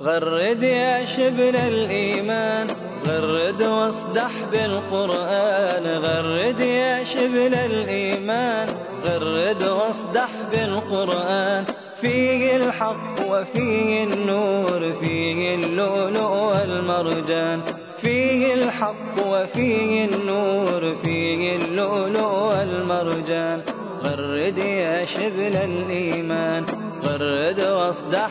غرد يا شبل الإيمان، غرد واصدح بالقرآن. غرد يا شبل الإيمان، غرد واصدح بالقرآن. فيه الحق وفيه النور، فيه اللؤلؤ والمرجان. فيه الحق وفيه النور، فيه اللؤلؤ والمرجان. غرد يا شبل الإيمان، غرد واصدح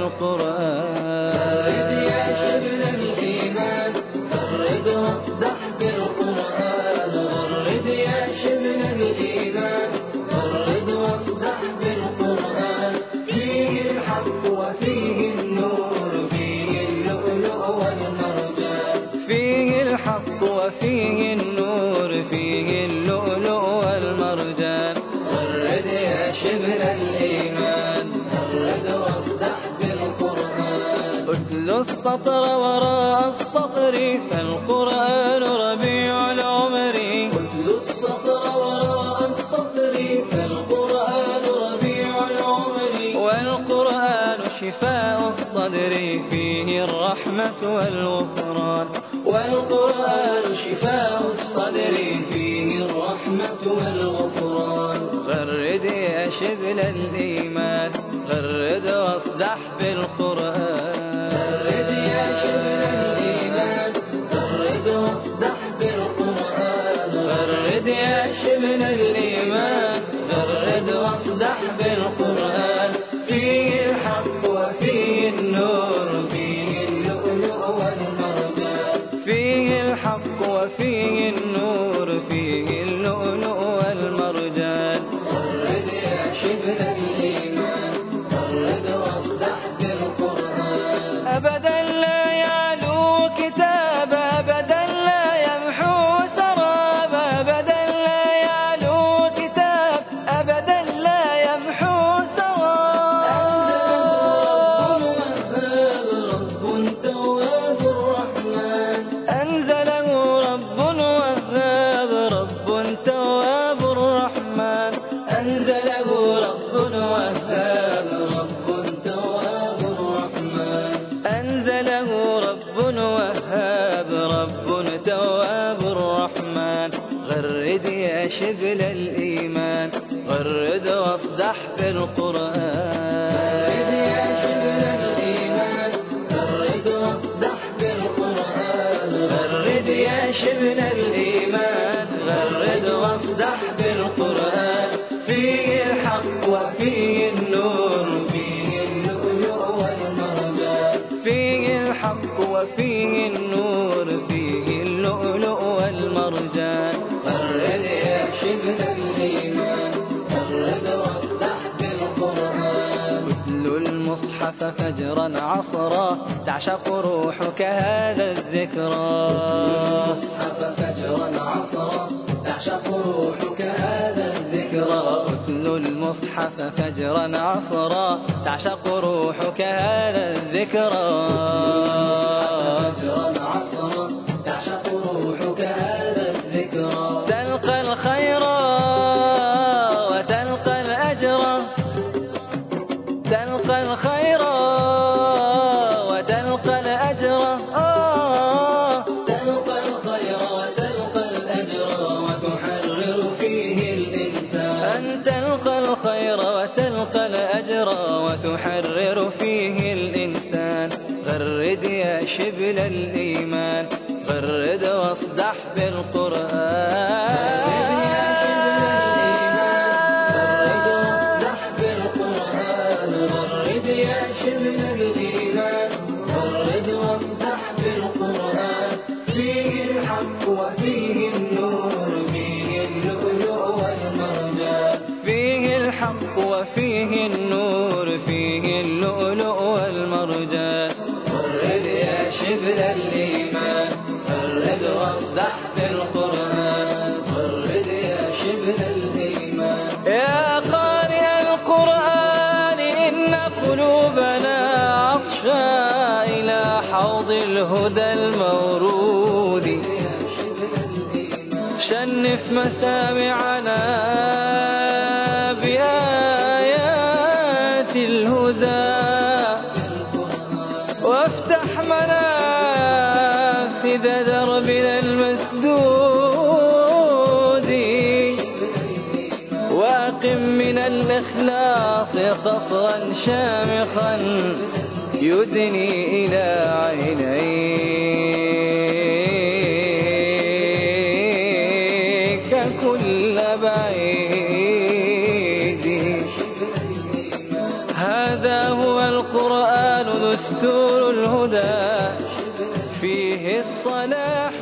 بالقرآن. غرد يا شبل الإيمان، غرد واصدح بالقرآن. غرد يا شبل الإيمان، غرد واصدح بالقرآن. فيه الحق وفيه النور، فيه اللؤلؤ والمرجان. فيه الحق وفيه النور، فيه اللؤلؤ والمرجان. غرد يا شبل الإيمان، غرد واصدح بالقرآن. اتل السطر وراء السطر، فالقرآن ربيع العمر. اتل السطر وراء السطر، فالقرآن ربيع العمر. والقرآن شفاء الصدر، فيه الرحمة والغفران. والقرآن شفاء الصدر، فيه الرحمة والغفران. غرد يا شبل الإيمان، غرد واصدح بالقرآن. غرد يا شبل الإيمان، غرد واصدح بالقرآن. غرد يا شبل الإيمان، غرد واصدح بالقرآن. فيه الحق وفيه النور، فيه اللؤلؤ والمرجان. فيه الحق وفيه النور، فيه اللؤلؤ والمرجان. غرد يا شبل الإيمان، غرد واصدح بالقرآن. أبدا لا يعلو كتاب، أبدا لا يمحو سراب. أبدا لا يعلو كتاب، أبدا لا يمحو سراب. أنزله رب وهاب، رب تواب الرحمن. أنزله رب وهاب، رب تواب الرحمن. أنزله رب وهاب، رب تواب الرحمن. غرد يا شبل الإيمان، غرد واصدح بالقرآن. غرد يا شبل الإيمان، غرد واصدح بالقرآن. غرد يا شبل الإيمان، غرد واصدح بالقرآن. فيه الحق وفيه النور، فيه اللؤلؤ والمرجان. فيه الحق وفيه النور، فيه اللؤلؤ والمرجان. غرد يا شبل الإيمان، غرد واصدح بالقرآن. اتل المصحف فجرا عصرا، تعشق روحك هذا الذكرى. اتل المصحف فجرا عصرا، تعشق روحك هذا الذكرى. اتل المصحف فجرا عصرا، تعشق روحك هذا الذكرى. فجرا عصرا، تعشق روحك هذا الذكرى. تلقى الخير وتلقى الأجر، تلقى الخير وتلقى الأجر. تلقى الخير وتلقى الأجر، وتحرر فيه الإنسان. تلقى الخير وتلقى الأجر، وتحرر فيه الإنسان. غرد يا شبل الإيمان، غرد واصدح بالقرآن. غرد يا شبل الإيمان، غرد واصدح بالقرآن. فيه الحق وفيه النور، فيه اللؤلؤ والمرجان. فيه الحق وفيه النور، فيه اللؤلؤ والمرجان. غرد يا شبل الإيمان، غرد واصدح بالقرآن. غرد يا شبل الإيمان. يا قارئ القرآن، إن قلوبنا عطشى إلى حوض الهدى المورود. شنف مسامعنا بآيات الهدى، عائد دربنا المسدود وأقم من الإخلاص قصرا شامخا يدني إلى عينيك كل بعيد. هذا هو القرآن دستور الهدى فيه الصلاح